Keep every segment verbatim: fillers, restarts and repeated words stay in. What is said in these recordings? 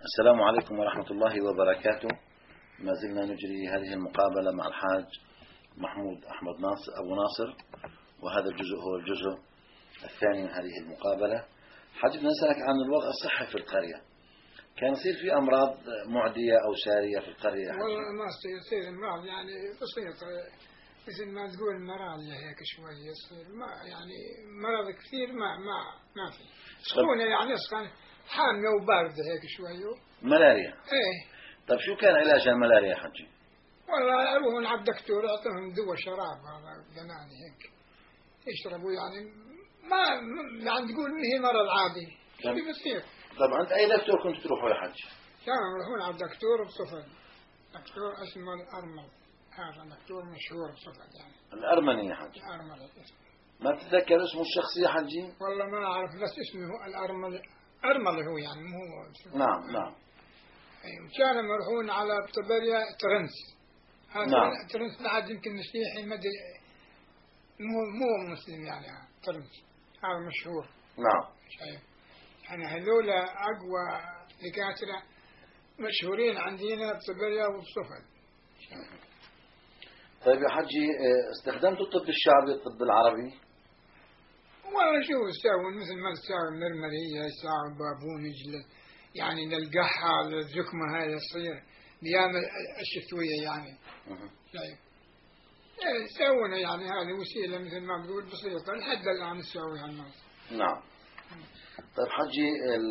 السلام عليكم ورحمة الله وبركاته. ما زلنا نجري هذه المقابلة مع الحاج محمود أحمد ناصر أبو ناصر، وهذا الجزء هو الجزء الثاني من هذه المقابلة. حاج بدنا نسألك عن الوضع الصحي في القرية. كان يصير في أمراض معدية أو سارية في القرية؟ والله ما يصير أمراض يعني بسيطة، مثل ما تقول مرض هيك شوي يصير، ما يعني مرض كثير ما ما ما في سخونة، يعني اسخن حامية وباردة هيك شوي. ملاريا؟ ايه. طيب شو كان علاج الملاريا يا حجي؟ والله يروحون على الدكتور يعطيهم دواء شراب هذا جناني هيك يشربوا، يعني ما يعني تقول هي مرض عادي شو بيصير. طبعا أنت أي دكتور كنت تروحوا يا حجي؟ كانوا يروحون على الدكتور بصفد، دكتور اسمه الأرمل، هذا دكتور مشهور بصفد يعني. الأرمني يا حجي؟ الأرمل. ما تتذكر اسمه الشخصي يا حجي؟ والله ما أعرف، بس اسمه هو الأرمل، أرمل هو يعني مو هو. نعم نعم. كانوا يروحون على طبريا ترنس، هذا نعم. ترنس بعد يمكن مسيحي مدري، مو مو مسلم يعني. ترنس هذا مشهور. نعم. شايف يعني هذول أقوى دكاترة مشهورين عندنا بطبريا وبصفد. طيب يا حجي، استخدمتوا الطب الشعبي الطب العربي؟ والله شو يساوون مثل ما تساوي مرمرية، يساوي بابون يجلس يعني للقحة للزكمة هاي يصير بيام الشتوية يعني. شايف يسوونها يعني، هذه وسيلة مثل ما بقول بسيطة لحد الآن يسويها الناس. نعم. طيب حجي،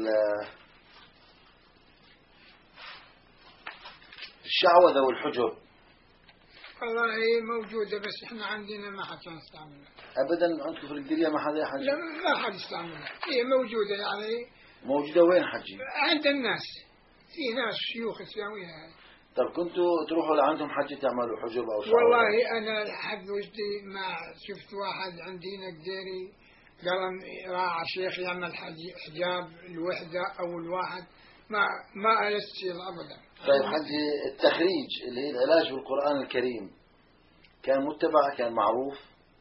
الشعوذة والحجب والله هي موجودة، بس احنا عندنا ما حد كان يستعملها أبدا. عندكم في القرية ما حدا يا حجي؟ لا ما حد يستعملها، هي موجودة يعني. موجودة وين حجي؟ عند الناس، في ناس شيوخ يساويها. طب كنتوا تروحوا لعندهم حجي تعملوا حجب أو شعوذة؟ والله أنا لحد وجدي ما شفت واحد عندنا قديري قال راعى شيخ يعمل حجاب الوحدة أو الواحد، ما ما ألست أبدا. طيب حجي، التخريج اللي هي العلاج بالقرآن الكريم كان متبع، كان معروف؟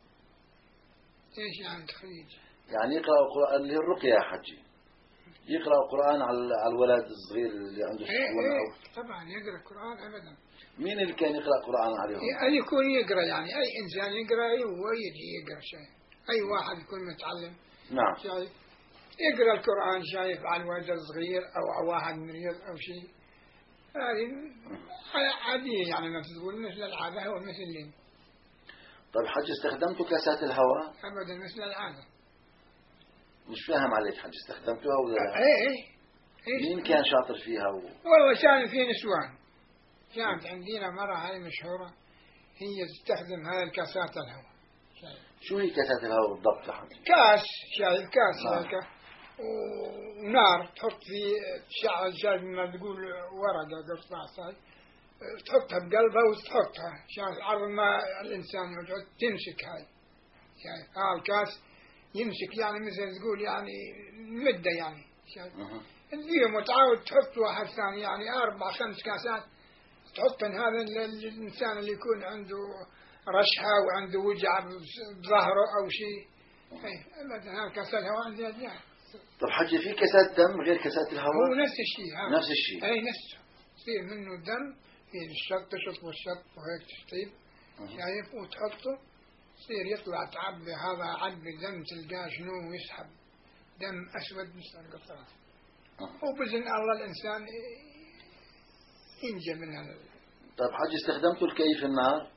ايش يعني تخريج؟ يعني يقرأ القرآن اللي هي الرقية يا حجي، يقرأ القرآن على على الولد الصغير اللي عنده سكون. ايه أو طبعا يقرأ القرآن أبدا. مين اللي كان يقرأ القرآن عليهم؟ أي يكون يقرأ يعني، أي إنسان يقرأ هو يجي يقرأ شيء، أي واحد يكون متعلم. نعم. شايف يقرأ القرآن شايف على الولد الصغير أو على واحد مريض أو شيء، هذه عادية يعني ما تقول مثل العادة، هو مثل اللي. طيب حج، استخدمتوا كاسات الهواء؟ أبدا مثل العادة. مش فاهم عليك حج، استخدمتوها ولا لا؟ ايه ايه. مين كان شاطر فيها و... والله كان في نسوان، كانت عندنا مرة هاي مشهورة هي تستخدم هاي الكاسات الهواء. شو هي كاسات الهواء بالضبط يا حج؟ كاس، شايف كاس نعم. هيك ونار تحط فيه شعر شايف ما تقول ورقة قرصاص، تحطها بقلبها وتحطها شايف عرض ما الإنسان يقعد تمسك هاي. شايف ها الكاس يمسك يعني مثل تقول يعني مدة يعني. شايف اليوم وتعاود تحط واحد ثاني يعني أربع خمس كاسات تحطن، هذا الإنسان اللي يكون عنده رشحة وعنده وجع بظهره أو شيء. ايه مثلا كاسات الهواء عندنا يعني. طب حجي، في كاسات دم غير كاسات الهواء؟ هو نفس الشيء هذا. نفس الشيء. اي نفسه، يصير منه دم في الشط، تشط والشط وهيك تشطيب. شايف وتحطه يصير يطلع تعبي، هذا عبي دم تلقاه شنو يسحب دم أسود مثل القطرات، وبإذن الله الإنسان ينجى من هذا. طيب حجي، استخدمتوا الكيف النار؟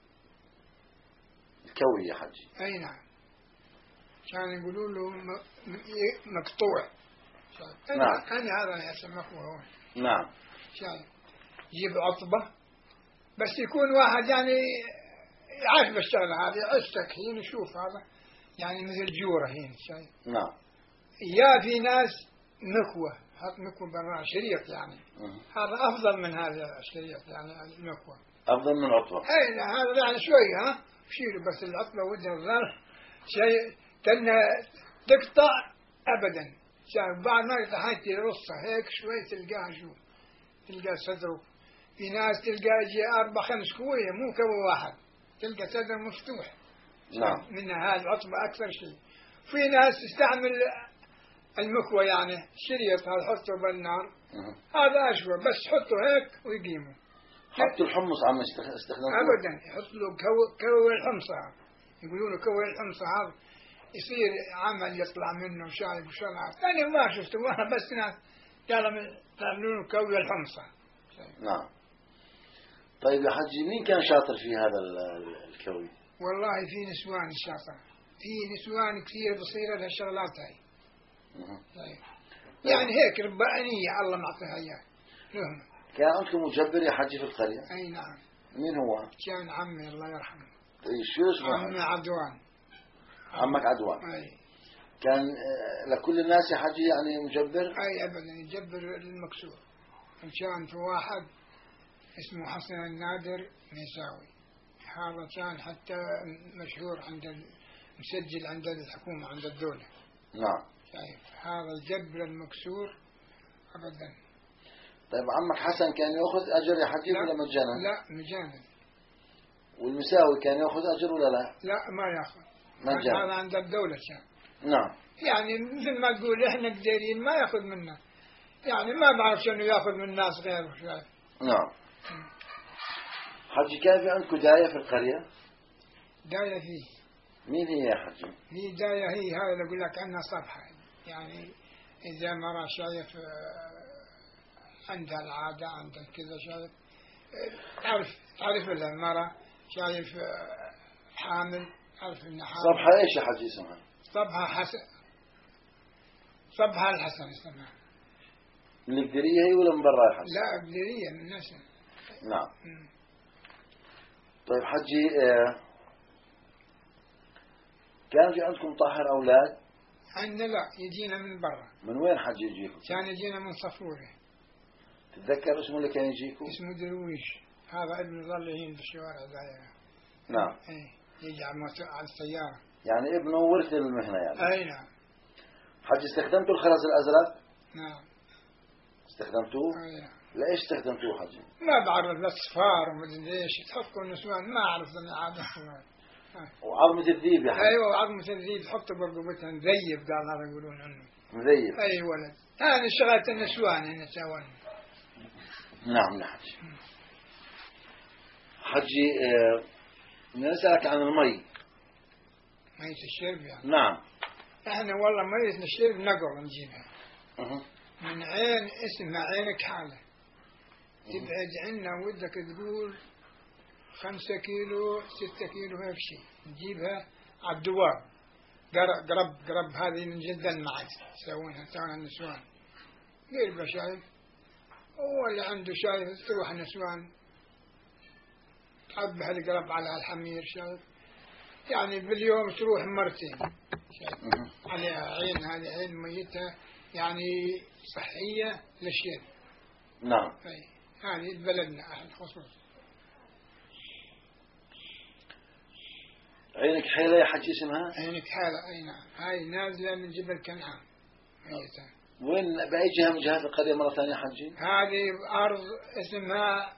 الكوي يا حجي؟ أي نعم. كان يقولوا له مقطوع. نعم. أنا هذا يسمى هو. نعم. شايف يجيب عطبة، بس يكون واحد يعني عارف الشغلة هذه، عشتك هين نشوف هذا يعني مثل جورة هين. شايف. نعم. يا في ناس مكوة، حط مكوة برا شريط يعني. مم. هذا أفضل من هذا الشريط يعني المكوة. أفضل من العطبة. أي هذا يعني شوي ها شيله، بس العطبة ودها الظل شيء كنا تقطع أبدا. شايف بعد ما يقطع هاي ترصها هيك شوي تلقاها شو تلقى صدره. في ناس تلقى يجي أربع خمس كوية مو كوي واحد، تلقى صدر مفتوح. نعم. منها هاي العطبة أكثر شيء. في ناس تستعمل المكوى يعني شريط هذا حطه بالنار أه. هذا أشوى بس حطه هيك ويقيمه. حطوا الحمص عم استخدموه؟ أبدا يحط له كو كوي الحمصة، يقولوا له كوي الحمصة هذا يصير عمل يطلع منه شايب وشغلات ثاني ما شفته وانا بس ناس قالوا تعملون كوي الحمصة. نعم. طيب يا حجي مين كان شاطر في هذا الكوي؟ والله في نسوان شاطر، في نسوان كثير بصير لها الشغلات هاي. طيب. يعني هيك ربانية الله معطيها اياه لهم. كان عندكم مجبر يا حجي في القرية؟ اي نعم. مين هو؟ كان عمي الله يرحمه. طيب شو اسمه؟ عمي عدوان. عمك عدوان. اي. كان لكل الناس يا حجي يعني مجبر؟ اي ابدا يجبر المكسور. كان في واحد اسمه حسن النادر ميساوي، هذا كان حتى مشهور عند مسجل عند الحكومة عند الدولة. نعم. شايف هذا الجبر المكسور أبدا. طيب عمك حسن كان يأخذ أجر يا حجي ولا مجانا؟ لا مجانا. والمساوي كان يأخذ أجر ولا لا؟ لا ما يأخذ مجانا. هذا عند الدولة كان. نعم. يعني مثل ما تقول إحنا قديرين ما يأخذ منا، يعني ما بعرف شنو يأخذ من الناس غيره. شايف. نعم. حجي كان في عندكم داية في القرية؟ داية فيه. مين هي يا حجي؟ هي داية هي هذا اللي أقول لك عنها صفحة، يعني إذا مرة شايف عندها العادة عندها كذا شايف تعرف تعرف المرة شايف حامل تعرف إنها حامل. صبحة إيش يا حجي اسمها؟ صبحة حسن، صبحة الحسن اسمها. من القدرية هي ولا من برا يا حجي؟ لا قدرية من الناس. نعم. م. طيب حجي آه كان في عندكم طاهر أولاد؟ عندنا لا يجينا من برا. من وين حجي يجيكم؟ كان يجينا من صفورة. تتذكر اسمه اللي كان يجيكم؟ اسمه درويش، هذا ابن ظل هين في الشوارع دايرة. نعم. ايه يجي على السيارة. يعني ابنه ورث المهنة يعني. اي نعم. حجي استخدمتوا الخرز الأزرق؟ نعم. استخدمتوه؟ اي نعم. لإيش استخدمتوه حجي؟ ما بعرف الأصفار ومدري ليش تحطوا النسوان ما أعرف أنا عادة. وعظمة الذيب يا حجي. أيوة عظمة الذيب تحطه برقبتها مذيب قال هذا يقولون عنه. مذيب. أي ولد هذه شغلة النسوان هنا سوون. نعم يا حجي. حجي آه نسألك عن المي. مية الشرب يعني. نعم. احنا والله مية الشرب نقر نجيبها. أه. من عين اسمها عينك حالة. تبعد عنا ودك تقول خمسة كيلو ستة كيلو هيك شيء نجيبها على الدواب. قرب قرب قرب هذه من جدا معك يسوونها يسوونها النسوان. قربة شايف. هو اللي عنده شايف تروح النسوان تعبها القرب على الحمير شايف. يعني باليوم تروح مرتين. شايف. عليها عين هذه عين ميتها يعني صحية للشرب. نعم. أي هذه بلدنا أهل خصوص. عينك حيلة يا حجي اسمها؟ عينك حالة أي نعم. هاي نازلة من جبل كنعان. ميتة. وين بأي جهة من جهات القرية مرة ثانية حجي؟ هذه أرض اسمها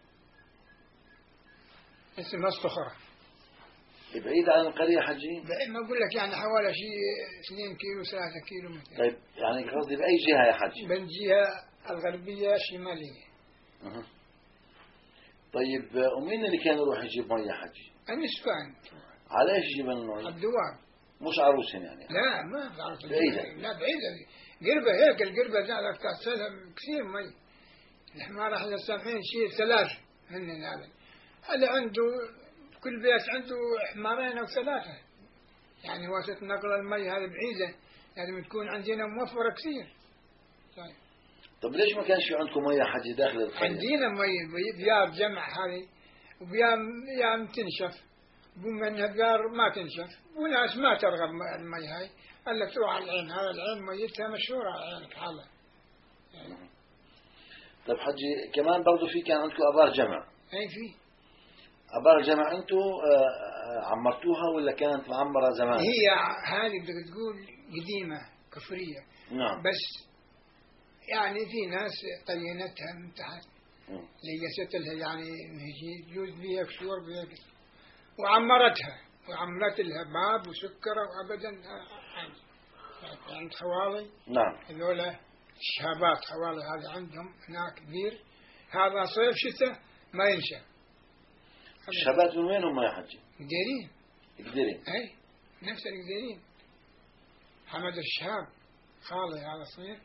اسمها الصخرة. بعيد عن القرية حجي؟ بعيد ما أقول لك يعني حوالي شيء اثنين كيلو ثلاثة كيلو مثل. طيب يعني قصدي بأي جهة يا حجي؟ من الجهة الغربية الشمالية. أه. طيب ومين اللي كان يروح يجيب مية حجي؟ النسوان. على ايش يجيب المية؟ الدواب. مش عروسين يعني؟ لا ما بعرف. بعيدة. لا بعيدة. قربة هيك القربة جعلك تحصلها كثير مي. الحمار احنا سامحين شيء ثلاث هن هذا. هذا عنده كل بيت عنده حمارين أو ثلاثة. يعني واسطة نقل المي هذه بعيدة يعني بتكون عندنا موفرة كثير. طيب. طب ليش ما كانش في عندكم مية حجي داخل القرية؟ عندنا مي بيار جمع هذه وبيار يعني تنشف. بما انها بيار ما تنشف وناس ما ترغب المي هاي قال لك تروح على العين هذا العين ميتها مشهورة على عينك حالة. يعني. طب حجي كمان برضو في كان عندكم أبار جمع. اي في. أبار جمع أنتوا عمرتوها ولا كانت معمرة زمان؟ هي هذه بدك تقول قديمة كفرية. نعم. بس يعني في ناس طينتها من تحت. ليست لها يعني يجوز بها كسور بها وعمرتها وعملت لها باب وسكر وأبدا. عند خوالي. نعم. هذولا الشهابات خوالي هذا عندهم هناك كبير، هذا صيف شتاء ما ينشأ. الشهابات من وين هم يا حجي؟ قديرين. قديرين. أي نفس القديرين. حمد الشهاب خالي هذا صيف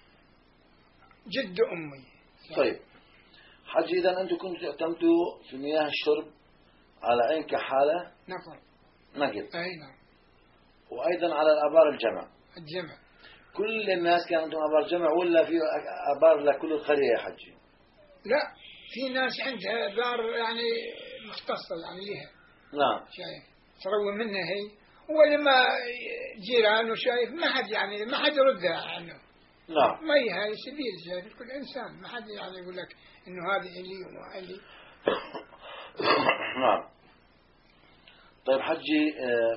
جد أمي. طيب حجي إذا أنتم كنتوا تعتمدوا في مياه الشرب على عين كحالة نقل نقل. أي نعم. وأيضا على الآبار الجمع. الجمع. كل الناس كان عندهم آبار جمع ولا في آبار لكل القرية يا حجي؟ لا في ناس عندها آبار يعني مختصة يعني لها. نعم. شايف تروي منها هي، ولما جيران وشايف ما حد يعني ما حد يردها عنه. نعم. ما هي هاي سبيل شايف كل إنسان، ما حد يعني يقول لك إنه هذه إلي وإلي. نعم. طيب حجي آه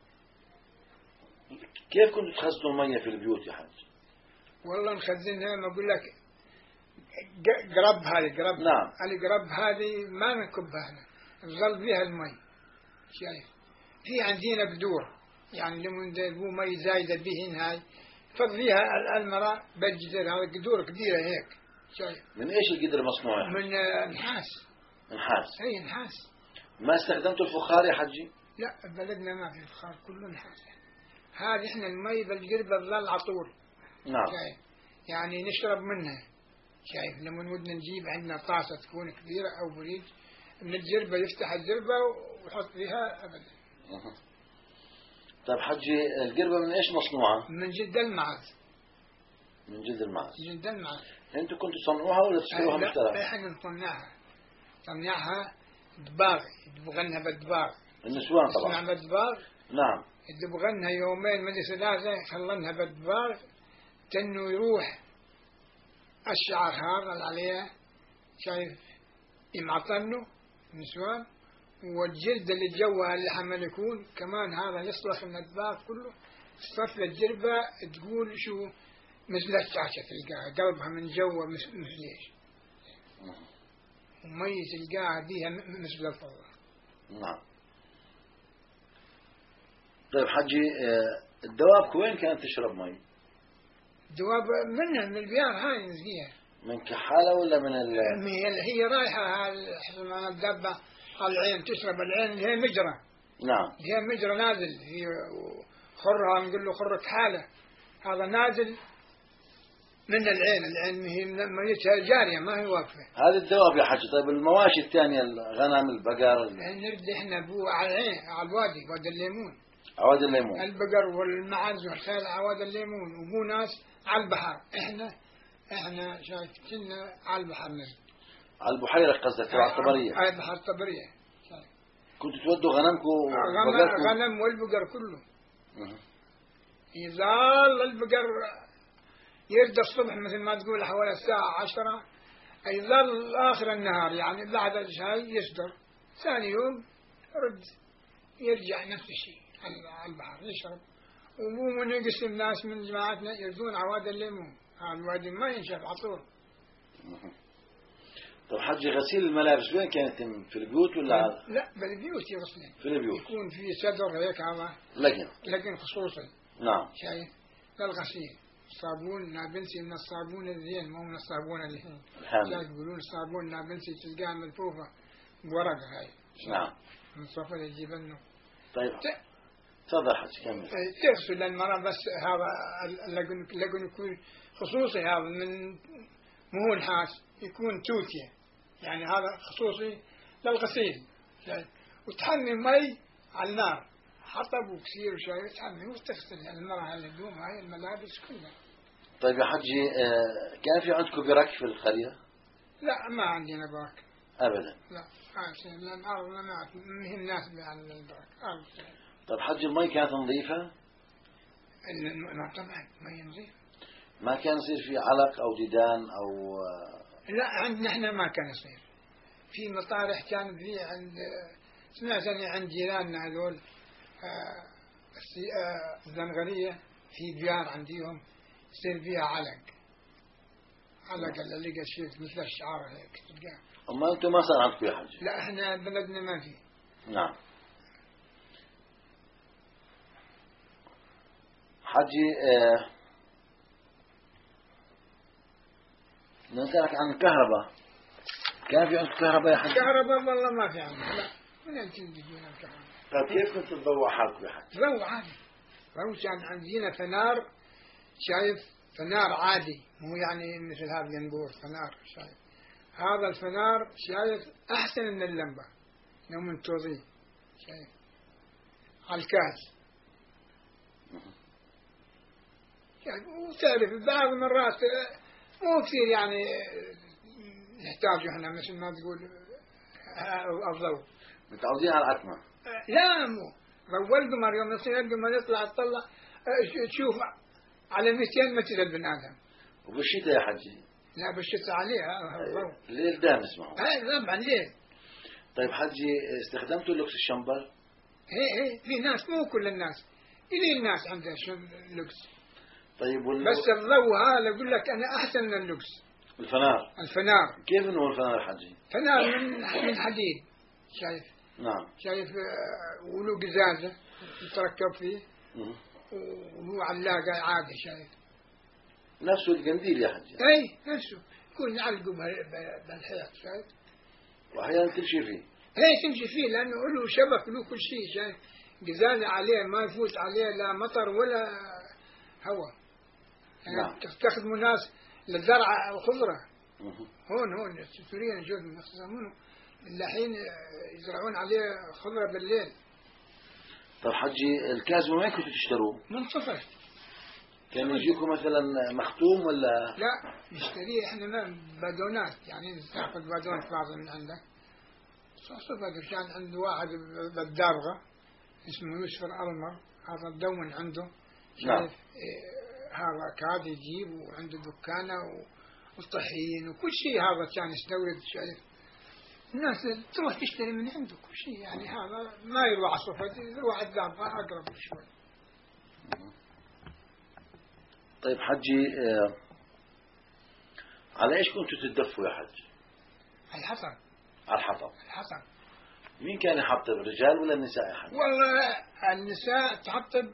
كيف كنتوا تخزنوا المية في البيوت يا حج؟ والله نخزنها ما أقول لك قرب هذه قرب. نعم. هذه قرب هذه ما نكبها هنا، نظل بها المي. شايف في عندنا قدور يعني لما ندبوا مي زايدة بهن هاي فضيها المرأة بجدر هذا قدور كبيرة هيك. شايف من إيش القدر مصنوع؟ من آه نحاس. نحاس. أي نحاس. ما استخدمتوا الفخار يا حجي؟ لا بلدنا ما في فخار كله نحاس. هذه احنا المي بالقربة ظل عطول. نعم. شايف يعني نشرب منها. شايف لما نودنا نجيب عندنا طاسة تكون كبيرة أو بريد من الجربة يفتح الجربة ويحط فيها أبدا. أه. طيب حجي القربة من إيش مصنوعة؟ من جلد المعز. من جلد المعز. جلد المعز. أنتوا كنتوا تصنعوها ولا تشتروها مشترى؟ لا احنا نصنعها. نصنعها دباغ يدبغنها بالدباغ. النسوان طبعا. نصنع بالدباغ. نعم. يدبغنها يومين من ثلاثة يخلنها بالدباغ تنو يروح الشعر هذا عليها شايف يمعطنه نسوان، والجلد اللي جوها اللي حمل يكون كمان هذا يصلخ من الدباغ كله. صف الجربة تقول شو مثل الشاشة تلقاها قلبها من جوا مثل ليش ومي تلقاها بيها مثل الفضة. نعم. طيب حجي الدواب وين كانت تشرب مي؟ دواب منها من البيار هاي فيها. من كحالة ولا من ال؟ هي رايحة هال الدبة العين تشرب العين اللي هي مجرى. نعم. هي مجرى نازل هي خرها نقول له خر كحالة هذا نازل من العين. العين هي ميتها جارية ما هي واقفة. هذه الدواب يا حج. طيب المواشي الثانية الغنم البقر نرد احنا بو على العين على الوادي وادي الليمون. عواد الليمون. البقر والمعز والخيل عواد الليمون وبو ناس على البحر. احنا احنا شايف كنا على البحر نزل. على البحيرة قصدك على الطبرية. على البحر الطبرية. كنتوا تودوا غنمكم وبقركم؟ غنم والبقر كله. أه. يظل البقر يرد الصبح مثل ما تقول حوالي الساعة عشرة يظل آخر النهار يعني بعد الشاي يصدر ثاني يوم رد يرجع نفس الشيء على البحر يشرب. ومو من يقسم الناس من جماعتنا يردون عواد الليمون. هذا الوادي ما ينشف عطول. طب حجي غسيل الملابس وين كانت في البيوت ولا؟ لا بالبيوت يغسلين. في البيوت. يكون في صدر هيك هذا. لكن. لكن خصوصي. نعم. شايف للغسيل. صابون نابلسي من الصابون الزين مو من الصابون اللي شايف يقولون الصابون نابلسي تلقاها ملفوفة بورقة هاي. نعم. من صفر يجيب لنا. طيب. تفضل حج كمل. تغسل المرأة بس هذا لكن لكن يكون خصوصي هذا من مو نحاس يكون توتية يعني هذا خصوصي للغسيل. وتحمي مي على النار حطب وكسير وشاي وتحمي وتغسل المرأة الهدوم هاي الملابس كلها. طيب يا حجي كان في عندكم برك في القرية؟ لا ما عندنا برك أبدا. لا عايشين لأن أرضنا ما هي الناس عن البرك. طيب حج المي كانت نظيفة؟ طبعا مي نظيفة. ما كان يصير في علق أو ديدان أو؟ لا عندنا احنا ما كان يصير. في مطارح كان في عند سمعت أني عند جيراننا هذول الزنغرية في ديار عندهم يصير فيها علق. علق اللي لقى شيء مثل الشعار هيك تلقاه. أما أنتم ما صار عندكم يا حج؟ لا احنا بلدنا ما في. نعم. حجي آه نسألك عن الكهرباء. كان في عندك كهرباء يا حجي؟ كهرباء والله ما في عندنا، لا. من أين تجيبون الكهرباء؟ طيب كيف كنت تضوء حالك يا حجي؟ ضوء عادي. ضوء كان عندنا فنار، شايف؟ فنار عادي، مو يعني مثل هذا الينبوع، فنار شايف. هذا الفنار شايف أحسن من اللمبة يوم من توضيح، شايف؟ على الكاس. يعني وتعرف بعض المرات مو كثير يعني نحتاج احنا مثل ما تقول الضوء. متعودين على العتمة. لا مو ضوء القمر، يوم يصير القمر يطلع تطلع تشوف على مئتين متر البن آدم. وبالشتاء يا حجي؟ لا بالشتاء عليه الضوء. الليل دامس معه. اي طبعا ليل. طيب حجي استخدمتوا لوكس الشمبر؟ ايه ايه في ناس، مو كل الناس، إلي الناس عندها لوكس. طيب وال... بس الضوء هذا يقول لك أنا أحسن من اللوكس. الفنار. الفنار. كيف إنه الفنار يا حجي؟ فنار من من حديد، شايف؟ نعم. شايف وله قزازة يتركب فيه. مه. وهو علاقة عادي، شايف؟ نفسه القنديل يا حجي؟ أي نفسه، يكون نعلقه بالحيط، شايف؟ وأحيانا تمشي فيه. ايه تمشي فيه لأنه له شبك، له كل شيء، شايف؟ قزازة عليه ما يفوت عليه لا مطر ولا هواء. يعني نعم. تستخدموا ناس للزرع الخضرة. مه. هون هون السوريين نشوفهم يستخدمونه الحين يزرعون عليه خضرة بالليل. طب حجي الكاز وين كنتوا تشتروه؟ من صفر. كان يجيكم مثلا مختوم ولا؟ لا نشتريه احنا ما بادونات، يعني ناخذ بادون فاضي من عنده. صفر. كان عنده واحد بالدابغة اسمه يوسف الألمر، هذا الدون عنده. نعم. إيه هذا كاد يجيب، وعنده دكانة والطحين وكل شيء، هذا كان يستورد، شايف؟ الناس تروح تشتري من عنده كل شيء، يعني هذا ما يروح على صفة، يروح على الدابغة أقرب شوي. طيب حجي آه على ايش كنتوا تتدفوا يا حجي؟ على الحطب. على الحطب. الحطب. مين كان يحطب، الرجال ولا النساء يا حجي؟ والله النساء تحطب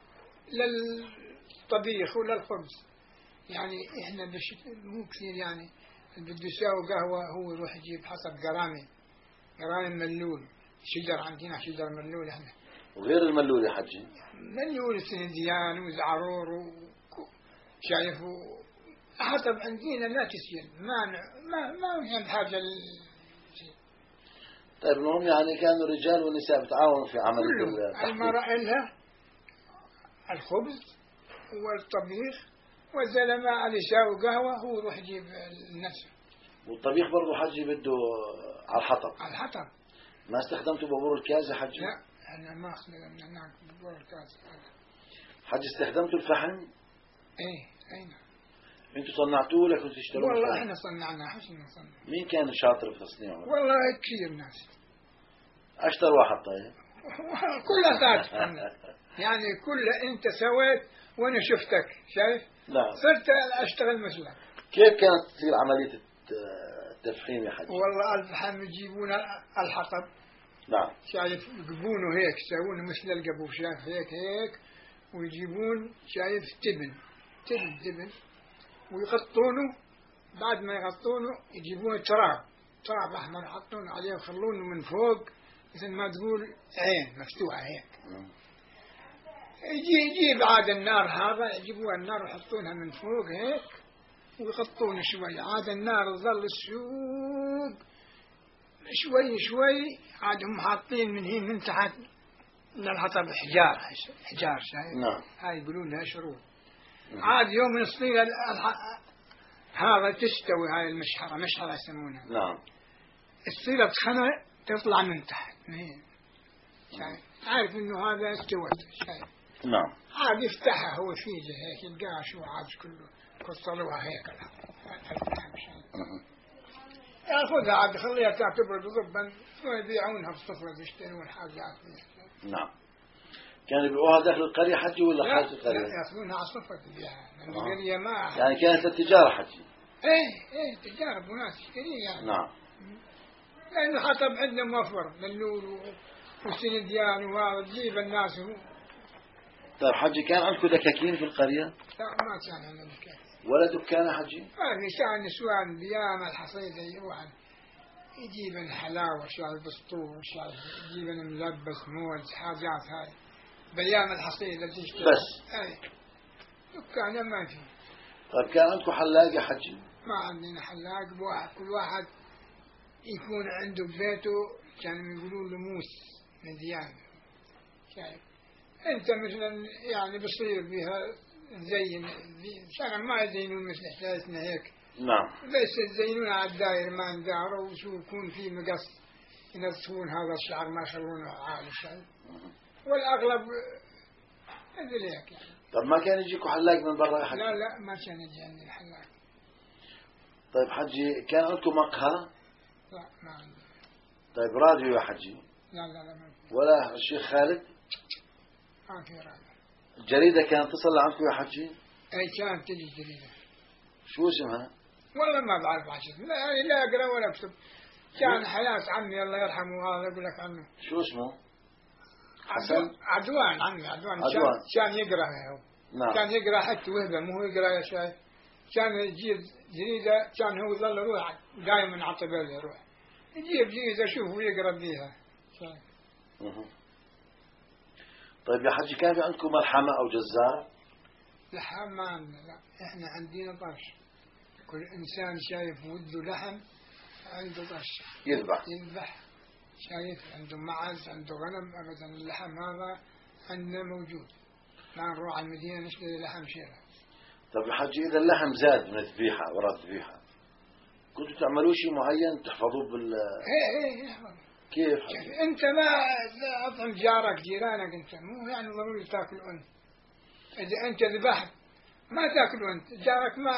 للطبيخ ولا الخبز، يعني احنا بش مو كثير، يعني اللي بده يساوي قهوة هو يروح يجيب حطب قرامي، قرامي ملول، شجر عندنا شجر ملول احنا. وغير الملول يا حجي؟ ملول سنديان وزعرور وشايف حطب عندنا لا تسيل، ما ما ما يعني حاجة ل... طيب المهم يعني كانوا الرجال والنساء بتعاونوا في عملية التحضير. المرأة لها الخبز والطبيخ، والزلمة اللي يساوي قهوة هو يروح يجيب النسر. والطبيخ برضه حجي بده على الحطب. على الحطب. ما استخدمتوا بابور الكاز يا حجي؟ لا احنا ما استخدمنا هناك بابور الكاز. حجي استخدمتوا الفحم؟ ايه اين. انتوا صنعتوه ولا كنتوا تشتروه؟ والله احنا صنعناه. حسن نصنع. مين كان شاطر في تصنيعه؟ والله كثير ناس. اشطر واحد طيب؟ كلها ذات يعني كلها انت سويت وانا شفتك، شايف؟ لا. صرت اشتغل مثلك. كيف كانت تصير عملية التفحيم يا حجي؟ والله الفحم يجيبون الحطب. نعم. شايف يقبونه هيك، يسوونه مثل القبو، شايف هيك هيك، ويجيبون شايف تبن تبن تبن ويغطونه. بعد ما يغطونه يجيبون تراب تراب احمر يحطون عليه ويخلونه من فوق مثل ما تقول عين مفتوحة هيك. مم. يجي يجيب عاد النار، هذا يجيبوها النار ويحطونها من فوق هيك ويغطون شوي، عاد النار تظل السوق شوي شوي، عاد هم حاطين من هين من تحت من الحطب حجار حجار شايف؟ نعم. هاي يقولون لها شروط. عاد يوم يصير الح... هذا تستوي هاي المشحرة، مشحرة يسمونها. نعم. تصير تخنق تطلع من تحت من هين، شايف؟ عارف انه هذا استوت، شايف؟ نعم. عاد يفتحها هو فيه هيك يلقاها شو عاد كله كسروها هيك ياخذها عاد يخليها تبرد وضبا ويبيعونها في الصفرة يشترون حاجات. نعم. كانوا يبيعوها داخل القرية حجي ولا خارج القرية؟ لا ياخذونها على الصفرة يبيعها، لأن القرية ما يعني كانت التجارة حجي. ايه ايه تجارة وناس يشتريها يعني. نعم. لأنه حطب عندنا موفر ملول وسنديان وهذا تجيب الناس طيب حجي كان عندكم دكاكين في القرية؟ لا ما كان عندنا دكاكين ولا دكان حجي؟ ما في كان نسوان بيام الحصيدة يروحن يجيب الحلاوة شاي بسطور شاي يجيب ملبس موز حاجات هاي بيام الحصيدة تشتغل بس اي دكان ما في. طيب كان عندكم حلاق يا حجي؟ ما عندنا حلاق بواحد كل واحد يكون عنده ببيته كانوا يقولوا له موس مديان شايف انت مثلا يعني بصير بها تزين كان ما يزينون مثل احساسنا هيك. نعم. بس يزينون على الدائر ما نداروا وشو يكون في مقص ينصفون هذا الشعر ما يخلونه عالي شيء والاغلب مثل هيك يعني. طب ما كان يجيكم حلاق من برا يا حجي؟ لا لا ما كان يجي عندي الحلاق. طيب حجي كان عندكم مقهى؟ لا ما عندي. طيب راديو يا حجي؟ لا لا لا ما في. ولا الشيخ خالد؟ ما في راديو. جريدة كانت تصل عندكم يا حجي؟ اي كانت تجي جريدة. شو اسمها؟ والله ما بعرف عشان لا لا اقرا ولا اكتب. كان حياة عمي الله يرحمه هذا اقول لك عنه. شو اسمه؟ حسن؟ عدوان عمي عدوان. عدوان. كان يقرا هو. نعم. كان يقرا حتى وهبه مو يقرا يا شاي. كان يجيب جريدة كان هو يظل يروح دائما على طبيل يروح يجيب جريدة شوفه يقرا بيها. طيب يا حجي كان في عندكم ملحمة أو جزار؟ لحم ما عندنا لا احنا عندنا طرش. كل انسان شايف وده لحم عنده طرش يذبح يذبح شايف عنده معز عنده غنم ابدا اللحم هذا عندنا موجود ما نروح على المدينة نشتري لحم شيرة. طيب يا حجي إذا اللحم زاد من الذبيحة وراء الذبيحة كنتوا تعملوا شيء معين تحفظوه بال ايه ايه ايه كيف حجي؟ انت ما اطعم جارك جيرانك انت مو يعني ضروري تاكل انت. اذا انت ذبحت ما تاكل انت جارك ما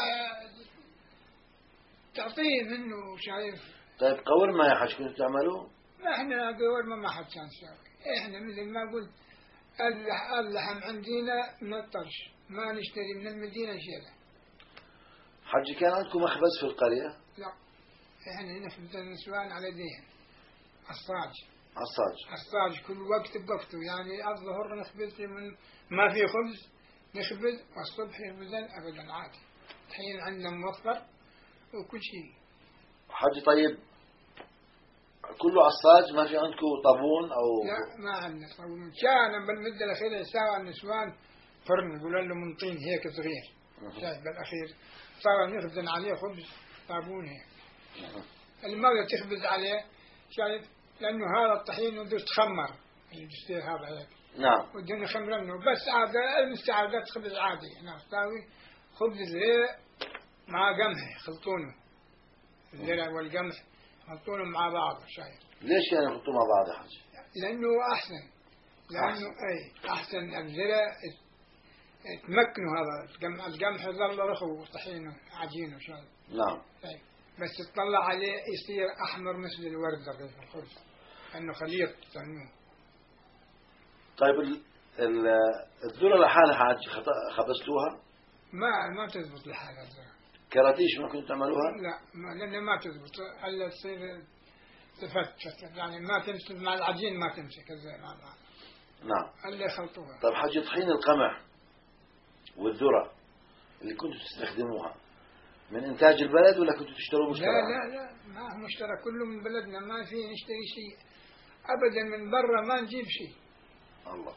تعطيه منه شايف. طيب قورما يا حج كنتوا تعملوه؟ ما احنا قورما ما حد كان ساوي. احنا مثل ما قلت اللحم عندنا من الطرش ما نشتري من المدينة شيء. حجي كان عندكم مخبز في القرية؟ لا احنا نخبز النسوان على دين الصاج. عصاج. الصاج كل وقت بوقته يعني الظهر نخبز من ما في خبز نخبز والصبح يخبزن ابدا عادي. الحين عندنا موفر وكل شيء. حجي طيب كله عصاج ما في عندكم طابون أو؟ لا ما عندنا طابون. كان بالمدة الأخيرة يساوى النسوان فرن يقولوا له من طين هيك صغير. شايف بالأخير صار نخبز عليه خبز طابون هيك. المرة تخبز عليه شايف لأنه هذا الطحين وده تخمر اللي بيصير هذا هيك. نعم. ودنا نخمر منه بس هذا المستعدات خبز عادي هنا تساوي خبز زرع مع قمح يخلطونه الزرع والقمح يخلطونهم مع بعض شايف. ليش كانوا يحطوا مع بعض يا حجي؟ لأنه أحسن. لأنه أحسن. أي أحسن الزرع تمكنوا هذا القمح القمح يظل رخو طحينه عجينه شايف. نعم. طيب بس تطلع عليه يصير أحمر مثل الورد في الخبز لأنه خليط تسموه. طيب ال ال الذرة لحالها حاج خبزتوها؟ ما ما تزبط لحالها الذرة. كراتيش ما كنتوا تعملوها؟ لا ما لأنها ما تزبط إلا تصير تفتت يعني ما تمسك مع العجين ما تمسك الذرة مع بعض. نعم. إلا يخلطوها. طيب حاج طحين القمح والذرة اللي كنتوا تستخدموها من إنتاج البلد ولا كنتوا تشتروا مشترى؟ لا لا لا ما هو مشترى كله من بلدنا ما في نشتري شيء أبدا من برا ما نجيب شيء. الله.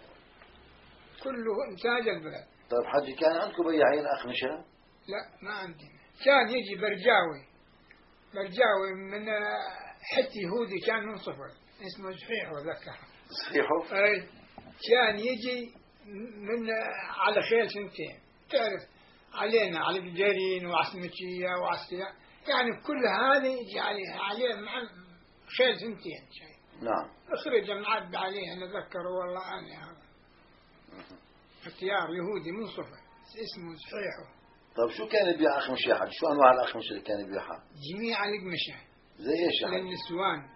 كله إنتاج البلد. طيب حجي كان عندكم بياعين أخمشة؟ لا ما عندنا. كان يجي برجاوي برجاوي من حتى يهودي كان من صفر اسمه صحيح وذكر. صحيحه؟ أي كان يجي من على خيل سنتين تعرف علينا على الجرين وعسمتية وعسيا يعني كل هذه يجي عليها عليه مع خيل سنتين شيء. نعم. اخرج معد عليه نذكر والله أنا هذا اختيار يهودي من صفر اسمه صحيحه. طيب شو كان يبيع أخمشة يا حج؟ شو أنواع الأخمشة اللي كان يبيعها؟ جميع الأقمشة. زي إيش يا حج؟ للنسوان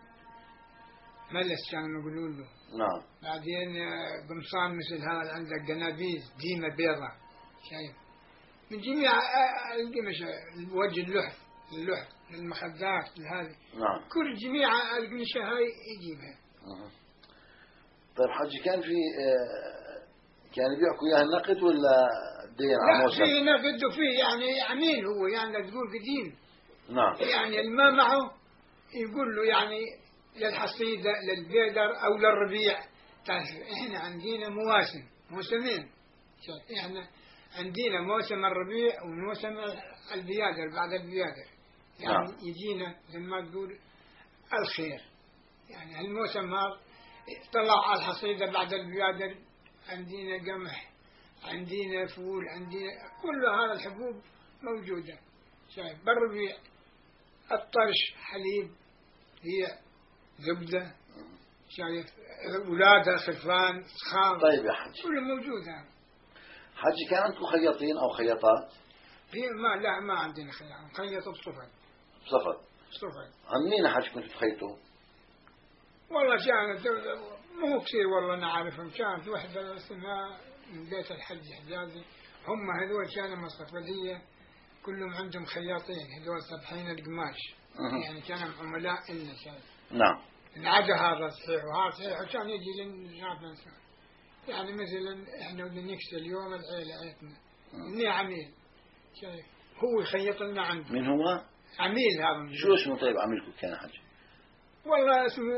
ملس كانوا يقولوا له. نعم. بعدين قمصان مثل هذا عندك جنابيز ديمة بيضة شايف من جميع القمشة وجه اللحف اللحف المخدات هذه. نعم. كل جميع القمشة هاي يجيبها. طيب حجي كان في كان يبيعكم إياه النقد ولا دين على لا موسم؟ في نقد وفي يعني عميل هو يعني تقول قديم. نعم. يعني الما معه يقول له يعني للحصيدة للبيدر أو للربيع. تعرف إحنا عندنا مواسم موسمين. إحنا عندنا موسم الربيع وموسم البيادر بعد البيادر. يعني نعم. يجينا زي ما تقول الخير. يعني الموسم هذا طلع على الحصيدة بعد البيادر عندنا قمح عندنا فول عندنا كل هذا الحبوب موجودة. شايف بالربيع الطرش حليب هي زبدة شايف أولادها خرفان خام. طيب يا حج كله موجود هذا. حج كان عندكم خياطين أو خياطات؟ هي ما لا ما عندنا خياط نخيط بصفد. بصفد. بصفد. عن مين حج كنتوا تخيطوا؟ والله كانت مو كثير والله نعرفهم. كانت وحدة اسمها من بيت الحج حجازي هم هذول كانوا مصطفدية كلهم عندهم خياطين هذول سبحين القماش. أه. يعني كانوا عملاء إلنا شايف. نعم. العادة هذا صحيح وهذا صحيح وكان يجي لنا يعني مثلا احنا بدنا نكسي اليوم العيلة عيتنا إني عميل شايف هو يخيط لنا عنده. من هو؟ عميل هذا. شو اسمه طيب عميلكم كان حج؟ والله اسمه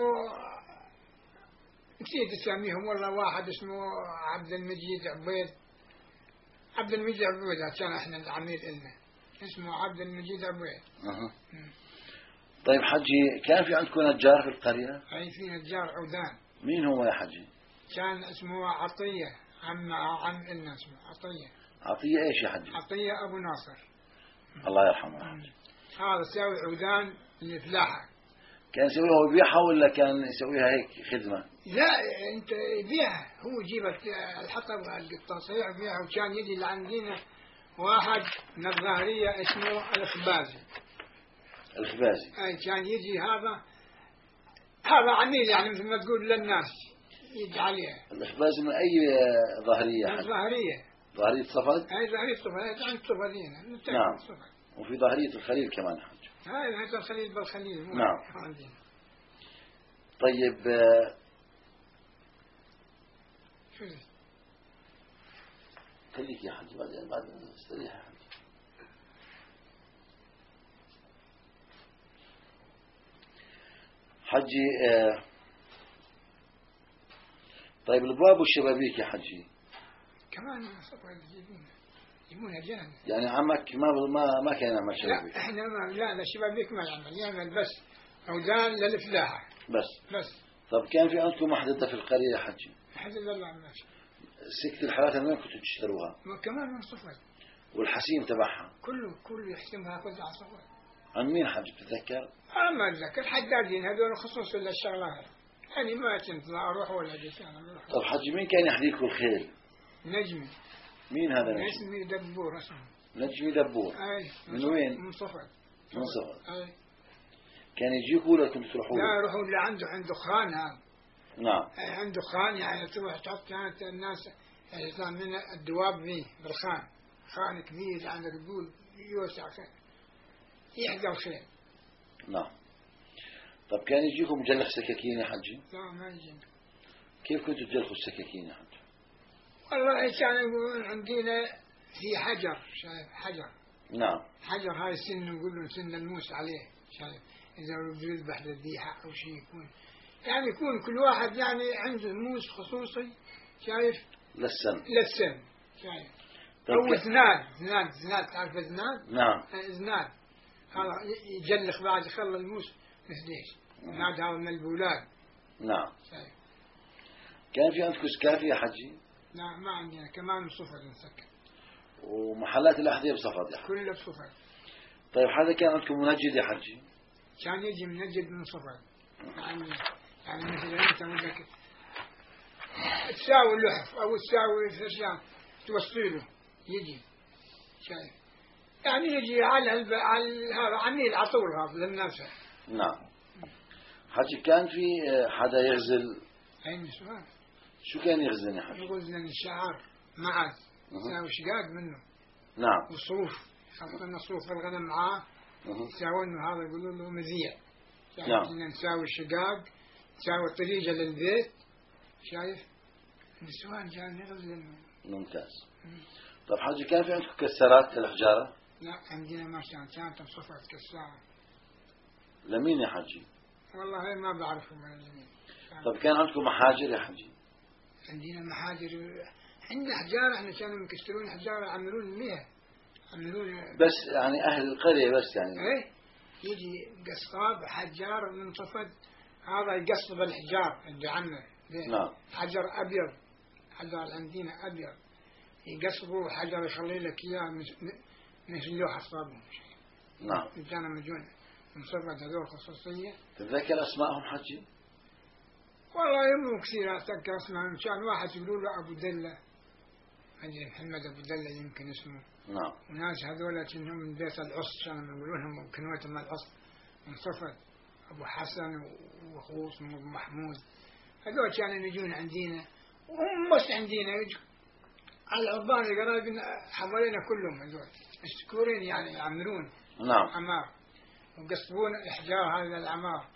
نسيت اساميهم والله. واحد اسمه عبد المجيد عبيد. عبد المجيد عبيد كان احنا العميل إلنا اسمه عبد المجيد عبيد. أه. طيب حجي كان في عندكم نجار في القرية؟ أي في نجار عودان. مين هو يا حجي؟ كان اسمه عطية عم عم إلنا اسمه عطية. عطية ايش يا حجي؟ عطية أبو ناصر. الله يرحمه. هذا ساوي عودان الفلاحة. كان يسويها ويبيعها ولا كان يسويها هيك خدمة؟ لا انت يبيعها هو يجيب الحطب التصريع يبيعها. وكان يجي لعندنا واحد من الظاهرية اسمه الخبازي. الخبازي. اي كان يجي هذا هذا عميل يعني مثل ما تقول للناس يجي عليها. الخبازي من اي ظاهرية؟ من الظاهرية. ظاهرية صفد؟ اي ظاهرية صفد عند صفدين. نعم. وفي ظاهرية الخليل كمان حج. هاي هذا الخليل بالخليل. نعم. عندنا. طيب شو خليك يا حج بعدين بعد استريح يا حج. حجي آه طيب الابواب والشبابيك يا حجي كمان صفر يجيبونها يجيبونها جاهزة. يعني عمك ما ما ما كان يعمل شبابيك؟ لا احنا ما لا لا الشبابيك ما يعمل يعمل بس عودان للفلاحة بس. بس. طب كان في عندكم محددة في القرية يا حجي؟ الحمد لله ماشي. سكة الحراسة من وين كنتوا تشتروها؟ كمان من صفر. والحسيم تبعها؟ كله كله يحسمها كلها على صفر. عن مين حج بتتذكر؟ أنا ما أتذكر حدادين هذول خصوصا للشغلات يعني ما كنت لا أروح ولا جيت أنا أروح. طب حجي مين كان يحذيكوا الخيل؟ نجمي. مين هذا نجمي؟ نجمي دبور اسمه. نجمي دبور. أي. من وين؟ من صفر. من صفر. أي. كان يجيكوا ولا كنتوا تروحوا؟ لا يروحوا اللي عنده عنده خان هذا. نعم. عنده خان يعني تروح تحط كانت الناس يعني من الدواب فيه بالخان. خان كبير يعني رجول يوسع خير. يحذى الخير. نعم. طب كان يجيكم مجلخ سكاكين يا حجي؟ لا ما يجينا. كيف كنتوا تجلخوا السكاكين يا حجي؟ والله كان يقولون عندنا في حجر شايف حجر. نعم. حجر هاي السن نقول له سن الموس عليه شايف إذا بده يذبح ذبيحة أو شيء يكون يعني يكون كل واحد يعني عنده موس خصوصي شايف للسن. للسن شايف. أو زناد زناد زناد تعرف زناد؟ نعم. زناد هذا يجلخ بعد يخلى الموس مثل ايش؟ زناد هذا من البولاد. نعم. شايف. كان في عندكم سكافي يا حجي؟ لا ما عندنا كمان بصفر نسكر. ومحلات الأحذية بصفد يا حجي؟ كله بصفر. طيب هذا كان عندكم منجد يا حجي؟ كان يجي منجد من صفر. يعني يعني مثلا أنت بدك تساوي لحف أو تساوي فرشان توصيله يجي شايف. يعني يجي على الب... على هذا عميل عطول هذا للناس. نعم. حجي كان في حدا يغزل؟ أي نسوان. شو كان يغزل يا حجي؟ يغزل الشعر معز يساوي شقاق منه. نعم. وصوف خلطنا صوف الغنم معاه يساوي انه هذا يقولوا له مذيع. نعم. كنا نساوي شقاق نساوي طريقة للبيت شايف. النسوان كان يغزل ممتاز. طب حاجي كان في عندكم كسرات للحجارة؟ لا عندنا ما كان كانت مصفات كسارة. لمين يا حاجي؟ والله ما بعرفهم من اليمين. طب كان عندكم محاجر يا حاجي؟ عندنا محاجر، عندنا حجارة، احنا كانوا يكسرون حجارة يعملون بها، يعملون بس يعني أهل القرية بس يعني. ايه يجي قصاب حجار من صفد، هذا يقصب الحجار اللي عنا. نعم. حجر أبيض، حجر عندنا أبيض يقصبوا حجر يخلي لك إياه مثل لوحة صابون. نعم. كانوا مجون مصفد هذول خصوصية. تتذكر أسمائهم حجي؟ والله يمو كثير أتذكر اسمهم. كان واحد يقولوا له أبو دلة، أدري محمد أبو دلة يمكن اسمه. نعم. وناس هذول كانهم من بيت العصر، كانوا يقولونهم كنوتهم العصر من صفد. أبو حسن وأخوه اسمه أبو محمود، هذول كانوا يجون عندنا وهم مش عندنا، يجوا على العربان القرايب حوالينا كلهم هذول مشكورين يعني يعمرون. نعم. عمار ويقصبون الأحجار هذا العمار.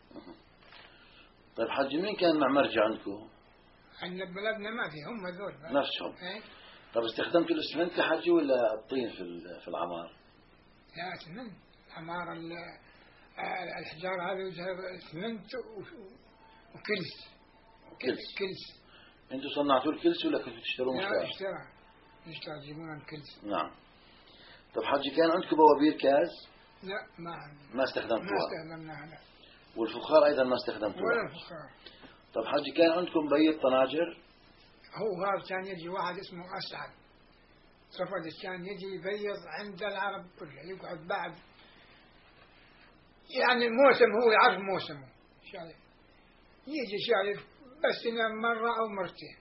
طيب حجي مين كان معمرجة عندكم؟ عندنا بلدنا ما في، هم هذول نفسهم. ايه؟ طب استخدمتوا الاسمنت يا حجي ولا الطين في في العمار؟ لا اسمنت. عمار الأحجار هذه اسمنت وكلس. كلس. كلس. انتوا صنعتوا الكلس ولا كنتوا تشترون؟ لا اشترى اشترى يجيبون الكلس. نعم. طب حجي كان عندكم بوابير كاز؟ لا ما عندنا. ما استخدمتوها؟ ما استخدمناها لا. والفخار أيضا ما استخدمتوها؟ ولا الفخار. طب حجي كان عندكم بيت طناجر؟ هو هذا كان يجي واحد اسمه أسعد صفد، كان يجي يبيض عند العرب كلها، يقعد بعد يعني موسم، هو يعرف موسمه شايف، يجي شايف بس ينام مرة أو مرتين.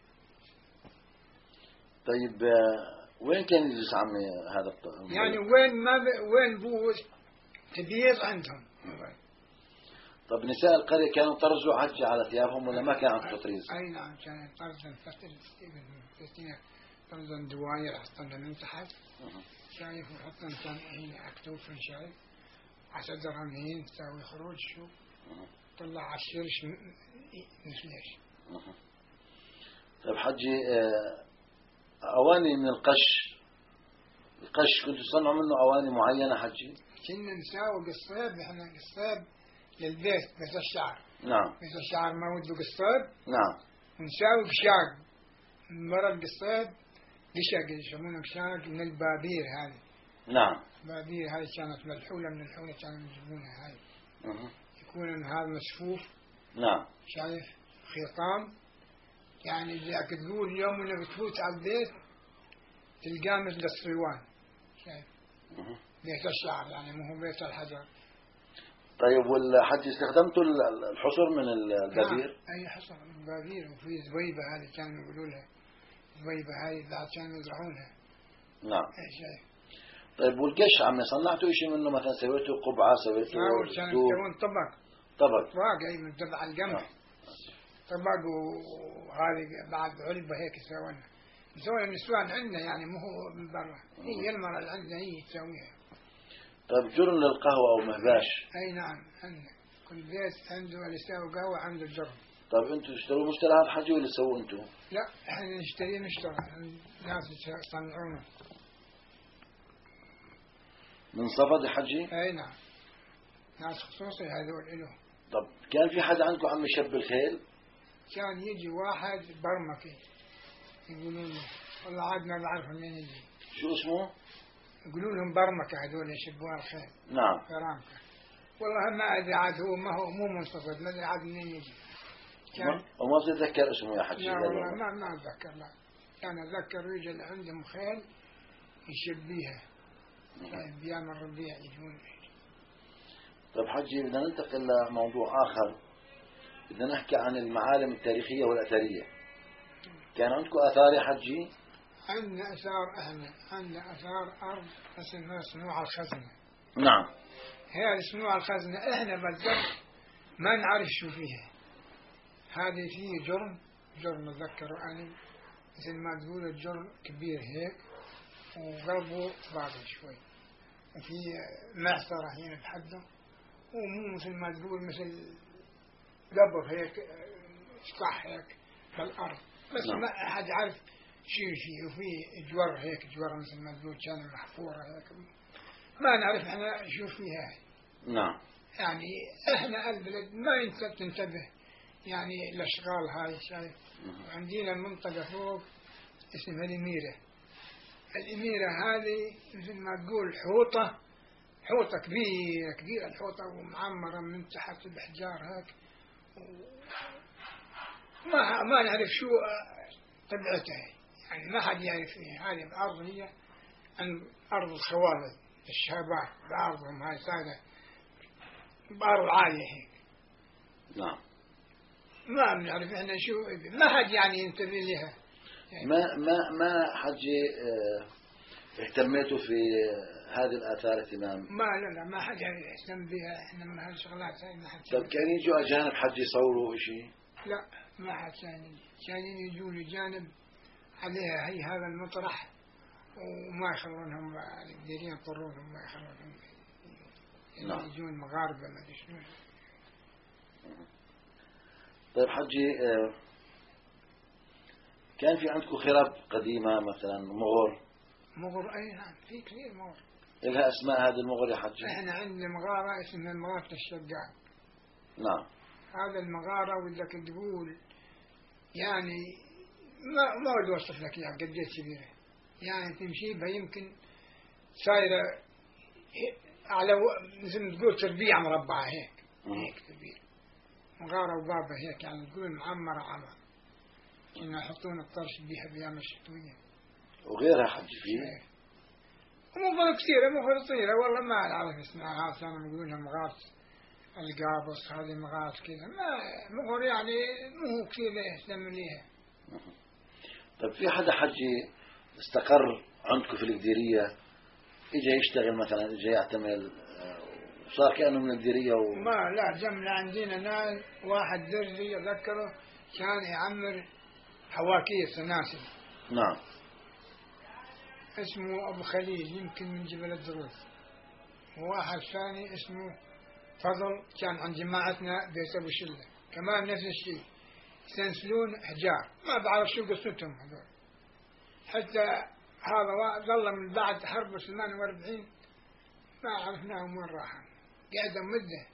طيب وين كان يجلس عمي هذا الطبيب؟ يعني وين ما ب... وين بوز تبيض عندهم. طب نساء القرية كانوا طرزوا حجي على ثيابهم ولا ما كان عندهم تطريز؟ أي نعم كان طرزا فتل طرزا دواير حطنا من تحت شايف، وحطنا كان هنا أكتوف شايف عشان درهمين تساوي خروج شو طلع على الشرش مثل ايش. طيب حجي أواني من القش، القش كنتوا تصنعوا منه أواني معينة حجي؟ كنا نساوي قصيب، احنا قصيب للبيت بيت الشعر. نعم. بيت الشعر ما وده قصيب. نعم. ونساوي بشاق من مرة القصيب قشاق يسمونه بشاق من البابير هذه. نعم. بابير هذه كانت ملحولة من الحولة كانوا يجيبونها هاي. أه. يكون هذا مسفوف. نعم. شايف خيطان، يعني إذا تقول اليوم إنك بتفوت على البيت تلقاه مثل الصيوان شايف. أه. بيت الشعر يعني مو هو بيت الحجر. طيب والحج استخدمتوا الحصر من البابير؟ نعم. أي حصر من البابير، وفي زويبة هذه كانوا يقولوا لها زويبة هذه بعد كانوا يزرعونها. نعم. أي شايف. طيب والقش عمي صنعتوا شيء منه مثلا سويتوا قبعة سويتوا؟ لا كانوا يسوون طبق. طبق. طبق أي من تبع القمح. آه. طبق وهذه بعد علبة هيك يسوونها. يسوونها النسوان عندنا يعني مو هو من برا. هي المرأة اللي عندنا هي تسويها. طيب جرن للقهوة أو مهباش؟ أي نعم عندنا، كل بيت عنده اللي يسوي قهوة عنده الجرن. طيب أنتوا تشتروا مشتريات حجي ولا تسووا أنتوا؟ لا إحنا نشتري مشترى، الناس يصنعونه. من صفد حجي؟ أي نعم، ناس خصوصي هذول إله. طب كان في حد عندكم عم يشب الخيل؟ كان يجي واحد برمكي يقولون له، والله عاد ما بعرف منين يجي. شو اسمه؟ يقولون لهم برمكة هذول يشبوا الخيل. نعم. برمكة. والله ما أدري عاد هو ما هو مو منصفد، ما أدري عاد منين يجي. كان وما تتذكر اسمه يا حجي؟ لا والله ما ما أتذكر. لا كان أتذكر يجي عندهم خيل يشبيها. طيب بيام الربيع يجون. طيب حجي بدنا ننتقل لموضوع آخر، بدنا نحكي عن المعالم التاريخية والأثرية. كان عندكم آثار يا حجي؟ عندنا آثار، احنا عندنا آثار أرض اسمها صنوع الخزنة. نعم. هي صنوع الخزنة احنا بالضبط ما نعرف شو فيها. هذه فيه جرم، جرم أتذكره أنا مثل ما تقول الجرم كبير هيك وقلبه باطل شوي، وفي معصرة هنا بحده، ومو مثل ما تقول مثل قبر هيك سطح هيك بالأرض، بس نعم. ما أحد عارف شيء شيء وفي جور هيك جور مثل ما تقول كان محفورة هيك ما نعرف احنا شو فيها. نعم. يعني احنا البلد ما ينتبه تنتبه يعني الاشغال هاي شايف. عندنا منطقة فوق اسمها الإميرة. الإميرة هذه مثل ما تقول حوطة حوطة كبيرة كبيرة الحوطة ومعمرة من تحت بحجار هيك ما ما نعرف شو طبيعتها يعني ما حد يعرف فيها. هذه الأرض هي عن أرض الخوالد الشباب بأرضهم هاي صارت بأرض عالية هيك. نعم. ما بنعرف احنا شو ما حد يعني ينتبه لها يعني. ما ما ما حجي اه اهتميتوا في هذه الآثار اهتمام؟ ما لا لا ما حد يهتم بها احنا من هالشغلات هاي ما حد. طب كان يجوا أجانب حج يصوروا شيء؟ لا ما حد كان كان يجون جانب عليها هي هذا المطرح وما يخلونهم الديرين يضطرونهم ما يخلونهم نعم. يجون مغاربة ما ادري شنو. طيب حجي اه كان في عندكم خرب قديمة مثلا مغر؟ مغر اي نعم في كثير مغر. إلها أسماء هذه المغر يا حجي؟ احنا عندنا مغارة اسمها مغارة الشقاق. نعم. هذا المغارة ولك تقول يعني ما ما أقدر أوصف لك يعني قديش كبيرة يعني تمشي بها يمكن صايرة على مثل ما تقول تربيع مربعة هيك هيك كبيرة مغارة وبابا هيك يعني تقول معمرة عمر كنا يحطون الطرش بيها بأيام الشتوية. وغيرها حجي فيه؟ مغارة كثيرة مغارة صغيرة والله ما أعرف اسمها. هذا كانوا يقولونها مغارة القابص هذه مغارة كذا ما مغر يعني مو كثير يهتم ليها. طيب في حدا حجي استقر عندكم في القديرية اجى يشتغل مثلا اجى يعتمل وصار كأنه من القديرية و... ما لا جملة عندنا ناس واحد درجي أذكره كان يعمر حواكير سناسل. نعم. اسمه أبو خليل يمكن من جبل الدروس. وواحد ثاني اسمه فضل كان عند جماعتنا بيت أبو شلة كمان نفس الشيء يسنسلون أحجار ما بعرف شو قصتهم هذول. حتى هذا ظل من بعد حرب ثمانية وأربعين ما عرفناهم وين راحوا قاعدة مدة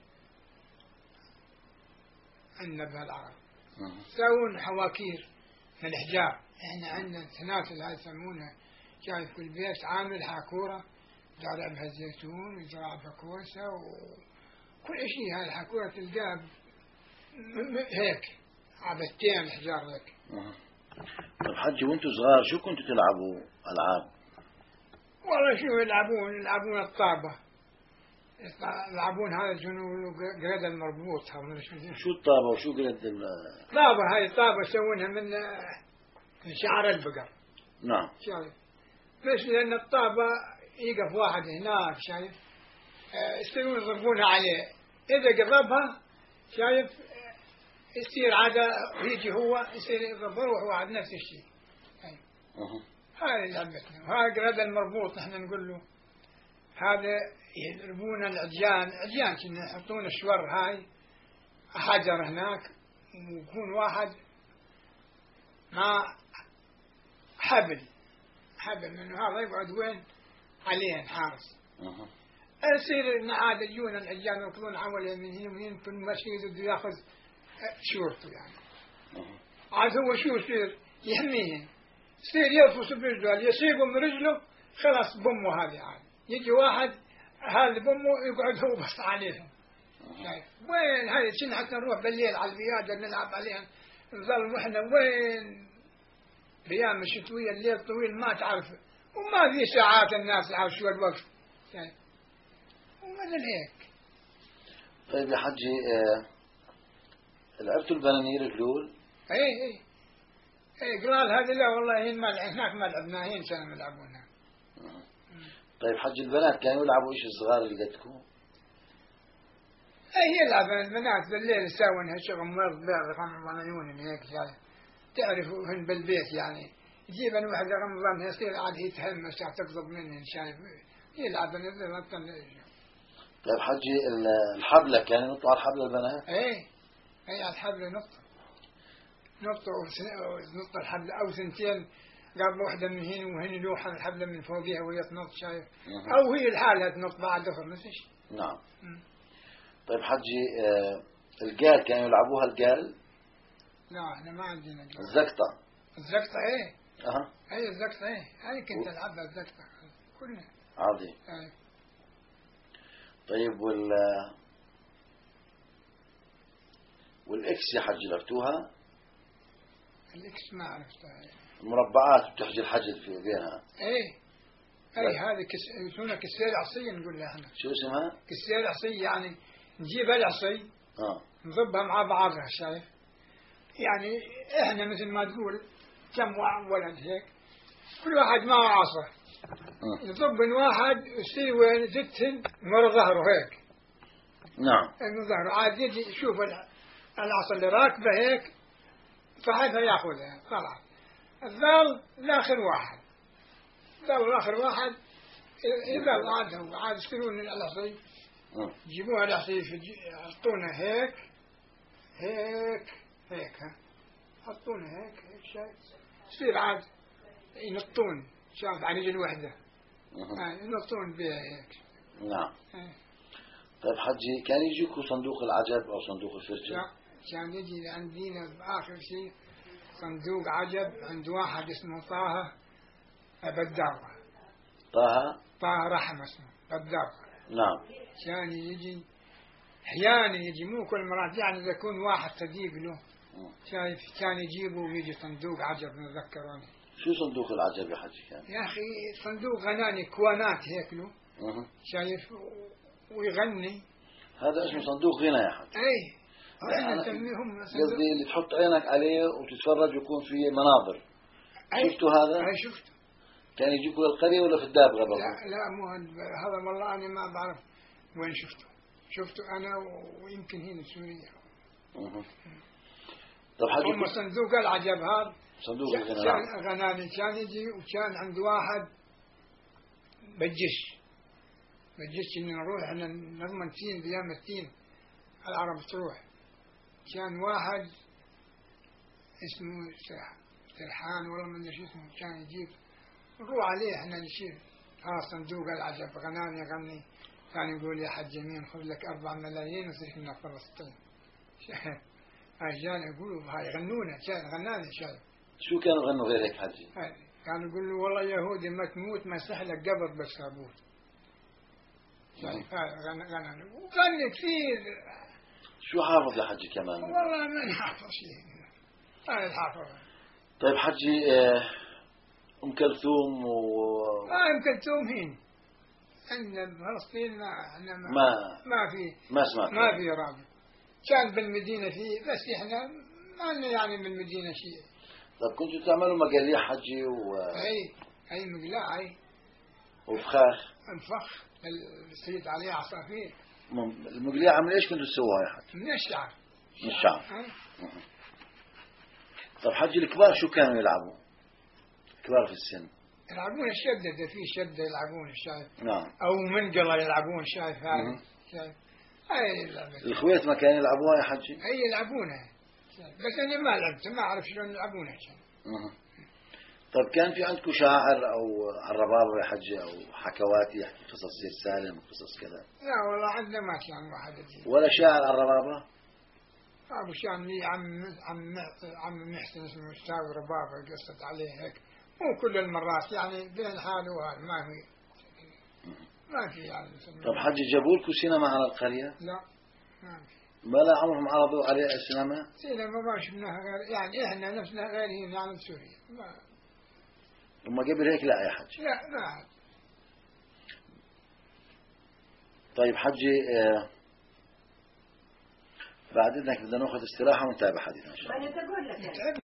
عندنا بهالعرب يسوون حواكير من الأحجار. احنا عندنا سناسل هاي يسمونها شايف كل بيت عامل حاكورة زارع بها زيتون وزارع بها كوسة وكل شيء. هاي الحاكورة تلقاه هيك عبتين أحجار هيك. طيب حجي وانتوا صغار شو كنتوا تلعبوا ألعاب؟ والله شو يلعبون يلعبون الطابة يلعبون هذا جنون قرد المربوط. شو الطابة وشو قرد الطابة؟ هاي الطابة يسوونها من من شعر البقر. نعم. شايف بس لأن الطابة يقف واحد هناك شايف يستوون يضربونها عليه إذا قربها شايف يصير عادة ويجي هو يصير يضربه واحد نفس الشيء. أه. هذه لعبتنا. وهذا قرد المربوط نحن نقول له هذا يضربون العجيان عجيان كنا يحطون الشور هاي حجر هناك ويكون واحد مع حبل حبل منه هذا يقعد وين عليه حارس. أه. يصير عاد يجون العجيان يركضون حواليه من هنا ومن هنا كل مشي بده ياخذ شورته يعني. أه. عاد هو شو يصير يحميهم يصير يرفس برجله يصيبه من رجله خلاص بمه هذه عاد يجي واحد هذا بمه يقعد هو بس عليهم. شايف وين هاي شنو حتى نروح بالليل على البيادة نلعب عليها نظل واحنا وين بيام الشتوية الليل طويل ما تعرف وما في ساعات الناس يعرف شو الوقت يعني ومثل هيك. طيب يا حجي اه لعبتوا البنانير الجلول؟ اي اي اي قلال هذه لا والله هين ما هناك ما لعبنا هين كانوا يلعبونها. طيب حج البنات كانوا يلعبوا ايش الصغار اللي قدكم؟ اي يلعبون البنات بالليل يساوون هالشغل مرض بيض رمضانيون هيك شايف تعرفوا هن بالبيت يعني يجيبن واحد رمضان يصير عاد يتهمس تقضب منهن شايف يلعبن البنات. طيب حجي الحبلة كانوا ينطوا على الحبلة البنات؟ اي اي على الحبلة نط نط نط الحبلة او سنتين قبل واحدة من هنا وهنا لوحة الحبل من فوقها وهي تنط شايف أو هي لحالها تنط بعد أخر نفس الشيء. نعم. طيب حجي آه القال كانوا يلعبوها القال؟ لا احنا ما عندنا قال. الزقطة. الزقطة ايه؟ اها. هي الزقطة ايه؟ هاي كنت العبها الزقطة كلها. عظيم. ايه. طيب وال والاكس يا حجي عرفتوها؟ الاكس ما عرفتها. المربعات بتحجي الحجز في بينها. ايه. اي هذه كس... يسمونها كسير عصي نقول لها احنا. شو اسمها؟ كسير عصي يعني نجيب العصي اه نضبها مع بعضها شايف؟ يعني احنا مثل ما تقول كم ولد هيك كل واحد معه عصا يضب من واحد يصير وين زتهن ورا ظهره هيك. نعم. انه ظهره عاد يجي يشوف العصا اللي راكبه هيك فهذا ياخذها خلاص. الظل لاخر واحد ظل لاخر واحد يظل عاد هو عاد يشترون العصي يجيبوها العصي يحطونها هيك هيك هيك ها يحطونها هيك هيك شايف يصير عاد ينطون شاف على رجل وحده ينطون بها هيك. نعم. طيب حجي كان يجيكوا صندوق العجب او صندوق الفرجة؟ لا كان يجي عندنا بآخر شيء صندوق عجب عند واحد اسمه طه بداوة. طه طه رحمه اسمه بداوة. نعم. كان يجي احيانا يجي مو كل مرات يعني اذا يكون واحد صديق له شايف كان يجيبه ويجي صندوق عجب نذكروني. شو صندوق العجب يا حجي كان؟ يا اخي صندوق غناني كوانات هيك له شايف ويغني. هذا اسمه صندوق غنى يا حجي. اي احنا نسميهم قصدي اللي تحط عينك عليه وتتفرج ويكون فيه مناظر. شفتوا هذا؟ اي شفته. كان يجيكوا للقرية ولا في الدابغة برضه؟ لا لا مو هذا والله انا ما بعرف وين شفته. شفته انا ويمكن هنا سوريا. اها. طب حجي هم صندوق العجب هذا صندوق الغنى. كان غناني كان يجي وكان عند واحد بجش بجش ان نروح احنا نضمن تين بيام التين العرب تروح. كان واحد اسمه سرحان والله من ايش اسمه كان يجيب نروح عليه احنا نشيل ها صندوق العجب غناني يغني كان يقول يا حج يمين خذ لك أربع ملايين وصرف لنا فلسطين. هاي كان يقولوا هاي غنونا كان غناني شايف. شو كانوا غنوا غير هيك حجي؟ كانوا يقولوا والله يهودي ما تموت ما سهلك قبر بالصابون. هاي غن غناني وغني كثير. شو حافظ يا حجي كمان؟ والله ما حافظ شيء. أنا الحافظ. طيب حجي أم كلثوم و آه أم كلثوم هين. عندنا بفلسطين ما ما ما, ما في ما سمعت ما في رابط. كان بالمدينة فيه بس إحنا ما لنا يعني بالمدينة شيء. طيب كنتوا تعملوا مقاليع حجي و أي أي مقلاع أي وفخاخ الفخ السيد عليه عصافير. المقليعة من إيش كنتوا تسووها يا حجي؟ من الشعر. من الشعر. طيب حجي الكبار شو كانوا يلعبوا؟ كبار في السن يلعبون الشدة إذا في شدة يلعبون الشايف. نعم. أو منقلة يلعبون شايف هذا شايف. هاي اللعبة. الخويت ما كانوا يلعبوها يا حجي؟ أي يلعبونها بس أنا ما لعبت ما أعرف شلون يلعبونها كان. أه. طيب كان في عندكم شاعر أو الربابة يا حجي أو حكواتي يحكي قصص سير سالم قصص كذا؟ لا والله عندنا ما كان واحد يجي. ولا شاعر الربابة؟ أبو شام لي عم عم عم محسن اسمه أستاذ ربابة قصت عليه هيك مو كل المرات يعني بين حاله وهذا ما في ما في يعني. طب حجي جابوا لكم سينما على القرية؟ لا ما في. بلا عمرهم عرضوا عليه السينما؟ سينما ما شفناها غير يعني إحنا نفسنا غيرهم يعني بسوريا. ما ثم قبل هيك لا يا حجي؟ لا لا. طيب حجي آه بعد إذنك بدنا ناخذ استراحة ونتابع حديثنا إن شاء الله.